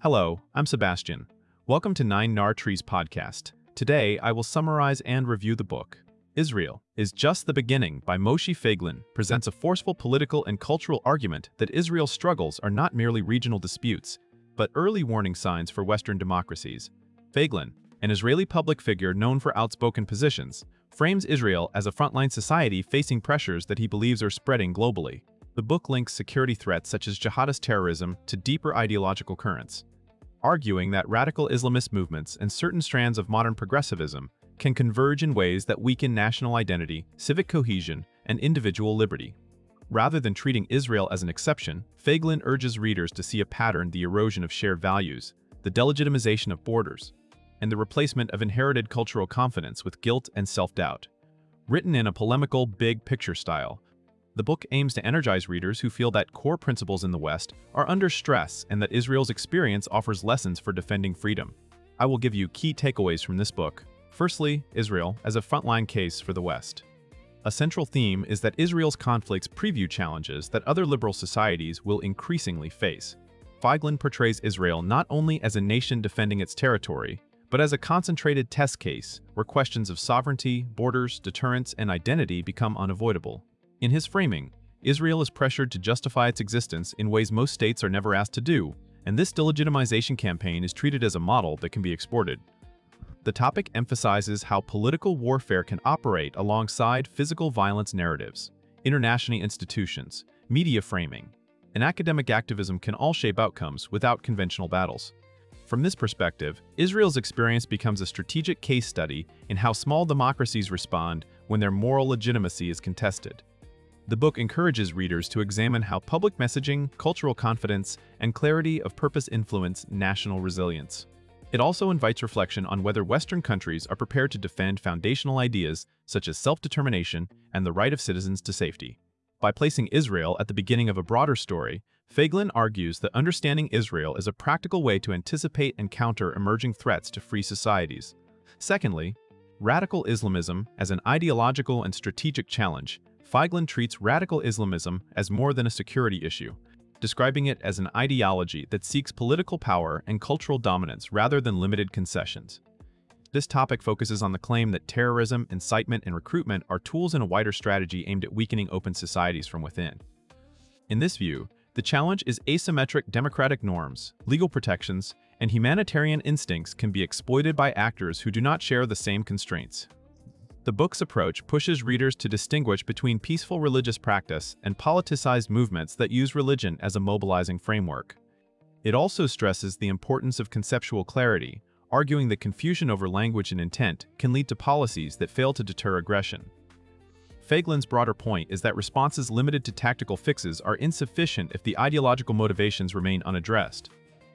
Hello, I'm Sebastian. Welcome to Nine Nar Trees podcast. Today, I will summarize and review the book. Israel is Just the Beginning by Moshe Feiglin presents a forceful political and cultural argument that Israel's struggles are not merely regional disputes, but early warning signs for Western democracies. Feiglin, an Israeli public figure known for outspoken positions, frames Israel as a frontline society facing pressures that he believes are spreading globally. The book links security threats such as jihadist terrorism to deeper ideological currents, arguing that radical Islamist movements and certain strands of modern progressivism can converge in ways that weaken national identity, civic cohesion, and individual liberty. Rather than treating Israel as an exception, Feiglin urges readers to see a pattern: the erosion of shared values, the delegitimization of borders, and the replacement of inherited cultural confidence with guilt and self-doubt. Written in a polemical, big-picture style, the book aims to energize readers who feel that core principles in the West are under stress and that Israel's experience offers lessons for defending freedom. I will give you key takeaways from this book. Firstly, Israel as a frontline case for the West. A central theme is that Israel's conflicts preview challenges that other liberal societies will increasingly face. Feiglin portrays Israel not only as a nation defending its territory, but as a concentrated test case where questions of sovereignty, borders, deterrence, and identity become unavoidable. In his framing, Israel is pressured to justify its existence in ways most states are never asked to do, and this delegitimization campaign is treated as a model that can be exported. The topic emphasizes how political warfare can operate alongside physical violence narratives, international institutions, media framing, and academic activism can all shape outcomes without conventional battles. From this perspective, Israel's experience becomes a strategic case study in how small democracies respond when their moral legitimacy is contested. The book encourages readers to examine how public messaging, cultural confidence, and clarity of purpose influence national resilience. It also invites reflection on whether Western countries are prepared to defend foundational ideas such as self-determination and the right of citizens to safety. By placing Israel at the beginning of a broader story, Feiglin argues that understanding Israel is a practical way to anticipate and counter emerging threats to free societies. Secondly, radical Islamism as an ideological and strategic challenge. Feiglin treats radical Islamism as more than a security issue, describing it as an ideology that seeks political power and cultural dominance rather than limited concessions. This topic focuses on the claim that terrorism, incitement, and recruitment are tools in a wider strategy aimed at weakening open societies from within. In this view, the challenge is asymmetric democratic norms, legal protections, and humanitarian instincts can be exploited by actors who do not share the same constraints. The book's approach pushes readers to distinguish between peaceful religious practice and politicized movements that use religion as a mobilizing framework. It also stresses the importance of conceptual clarity, arguing that confusion over language and intent can lead to policies that fail to deter aggression. Feiglin's broader point is that responses limited to tactical fixes are insufficient if the ideological motivations remain unaddressed.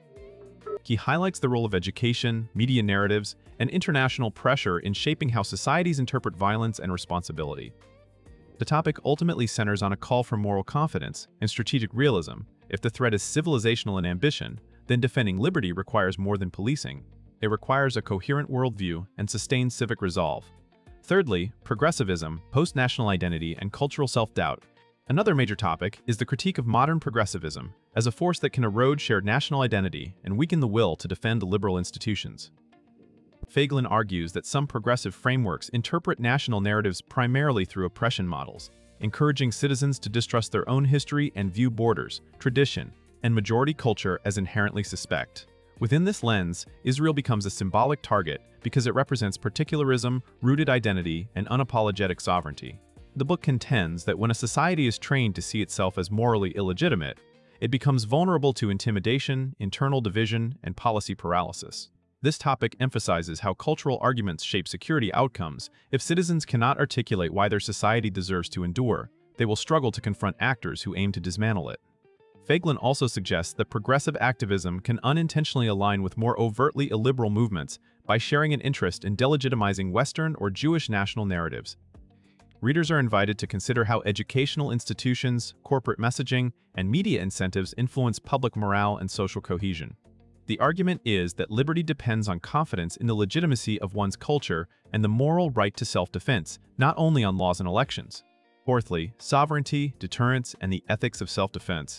He highlights the role of education, media narratives, and international pressure in shaping how societies interpret violence and responsibility. The topic ultimately centers on a call for moral confidence and strategic realism. If the threat is civilizational in ambition, then defending liberty requires more than policing. It requires a coherent worldview and sustained civic resolve. Thirdly, progressivism, post-national identity, and cultural self-doubt. Another major topic is the critique of modern progressivism as a force that can erode shared national identity and weaken the will to defend liberal institutions. Feiglin argues that some progressive frameworks interpret national narratives primarily through oppression models, encouraging citizens to distrust their own history and view borders, tradition, and majority culture as inherently suspect. Within this lens, Israel becomes a symbolic target because it represents particularism, rooted identity, and unapologetic sovereignty. The book contends that when a society is trained to see itself as morally illegitimate, it becomes vulnerable to intimidation, internal division, and policy paralysis. This topic emphasizes how cultural arguments shape security outcomes. If citizens cannot articulate why their society deserves to endure, they will struggle to confront actors who aim to dismantle it. Feiglin also suggests that progressive activism can unintentionally align with more overtly illiberal movements by sharing an interest in delegitimizing Western or Jewish national narratives. Readers are invited to consider how educational institutions, corporate messaging, and media incentives influence public morale and social cohesion. The argument is that liberty depends on confidence in the legitimacy of one's culture and the moral right to self-defense, not only on laws and elections. Fourthly, sovereignty, deterrence, and the ethics of self-defense.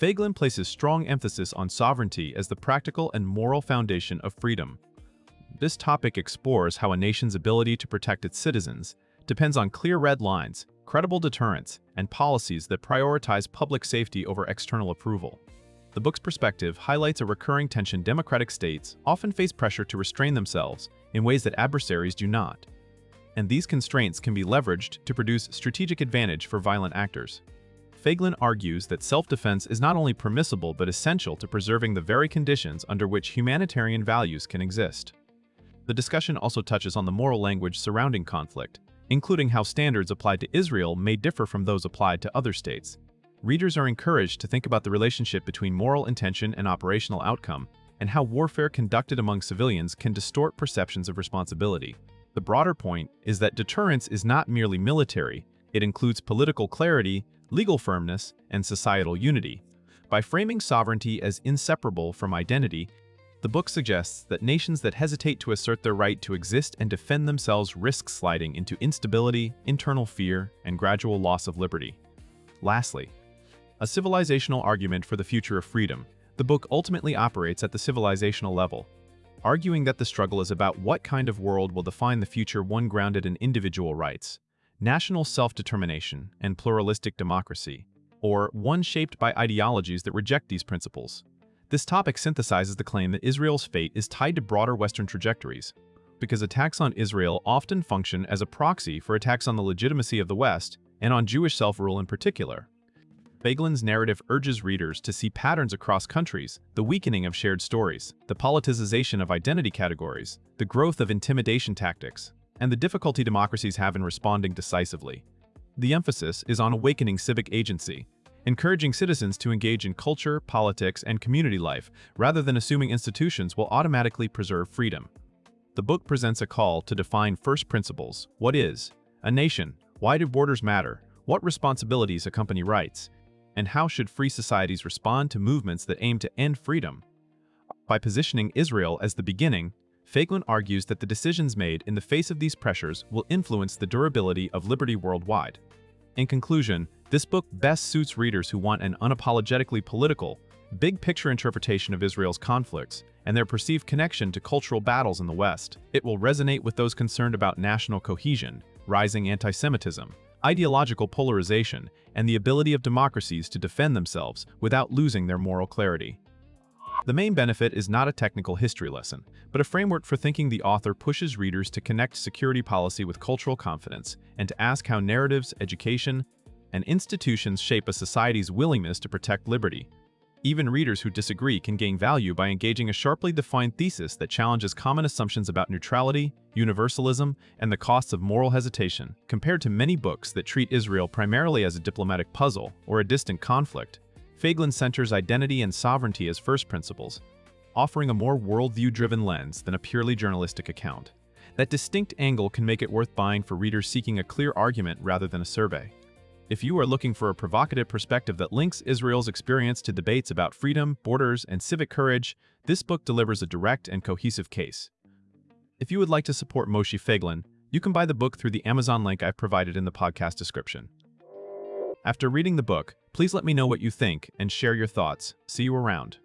Feiglin places strong emphasis on sovereignty as the practical and moral foundation of freedom. This topic explores how a nation's ability to protect its citizens depends on clear red lines, credible deterrence, and policies that prioritize public safety over external approval. The book's perspective highlights a recurring tension. Democratic states often face pressure to restrain themselves in ways that adversaries do not, and these constraints can be leveraged to produce strategic advantage for violent actors. Feiglin argues that self-defense is not only permissible but essential to preserving the very conditions under which humanitarian values can exist. The discussion also touches on the moral language surrounding conflict, including how standards applied to Israel may differ from those applied to other states. Readers are encouraged to think about the relationship between moral intention and operational outcome, and how warfare conducted among civilians can distort perceptions of responsibility. The broader point is that deterrence is not merely military, it includes political clarity, legal firmness, and societal unity. By framing sovereignty as inseparable from identity, the book suggests that nations that hesitate to assert their right to exist and defend themselves risk sliding into instability, internal fear, and gradual loss of liberty. Lastly, a civilizational argument for the future of freedom. The book ultimately operates at the civilizational level, arguing that the struggle is about what kind of world will define the future, one grounded in individual rights, national self-determination, and pluralistic democracy, or one shaped by ideologies that reject these principles. This topic synthesizes the claim that Israel's fate is tied to broader Western trajectories, because attacks on Israel often function as a proxy for attacks on the legitimacy of the West and on Jewish self-rule in particular. Feiglin's narrative urges readers to see patterns across countries, the weakening of shared stories, the politicization of identity categories, the growth of intimidation tactics, and the difficulty democracies have in responding decisively. The emphasis is on awakening civic agency, encouraging citizens to engage in culture, politics, and community life, rather than assuming institutions will automatically preserve freedom. The book presents a call to define first principles. What is a nation? Why do borders matter? What responsibilities accompany rights? And how should free societies respond to movements that aim to end freedom? By positioning Israel as the beginning, Feiglin argues that the decisions made in the face of these pressures will influence the durability of liberty worldwide. In conclusion, this book best suits readers who want an unapologetically political, big-picture interpretation of Israel's conflicts and their perceived connection to cultural battles in the West. It will resonate with those concerned about national cohesion, rising anti-Semitism, ideological polarization, and the ability of democracies to defend themselves without losing their moral clarity. The main benefit is not a technical history lesson, but a framework for thinking. The author pushes readers to connect security policy with cultural confidence and to ask how narratives, education, and institutions shape a society's willingness to protect liberty. Even readers who disagree can gain value by engaging a sharply defined thesis that challenges common assumptions about neutrality, universalism, and the costs of moral hesitation. Compared to many books that treat Israel primarily as a diplomatic puzzle or a distant conflict, Feiglin centers identity and sovereignty as first principles, offering a more worldview-driven lens than a purely journalistic account. That distinct angle can make it worth buying for readers seeking a clear argument rather than a survey. If you are looking for a provocative perspective that links Israel's experience to debates about freedom, borders, and civic courage, this book delivers a direct and cohesive case. If you would like to support Moshe Feiglin, you can buy the book through the Amazon link I've provided in the podcast description. After reading the book, please let me know what you think and share your thoughts. See you around.